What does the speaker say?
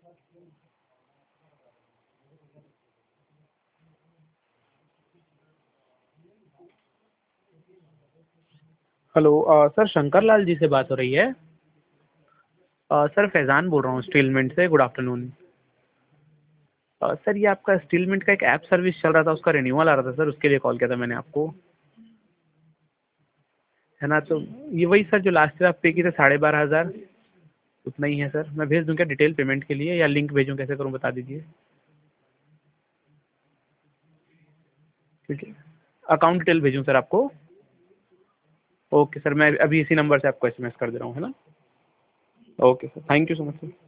Hello sir, Shankar Lal ji से बात हो रही है? सर फैज़ान बोल रहा हूँ स्टीलमिंट से। Good afternoon. सर ये आपका स्टीलमिंट का एक ऐप सर्विस चल रहा था, उसका रिन्यूअल आ रहा था सर, उसके लिए कॉल किया था मैंने आपको, है ना? तो ये वही सर जो लास्ट ईयर आप पे किए थे 12,500, उतना ही है सर। मैं भेज दूँ क्या डिटेल पेमेंट के लिए, या लिंक भेजूँ, कैसे करूँ बता दीजिए? ठीक है, अकाउंट डिटेल भेजूँ सर आपको? ओके सर, मैं अभी इसी नंबर से आपको एसएमएस कर दे रहा हूँ, है ना? Okay sir, thank you so much sir.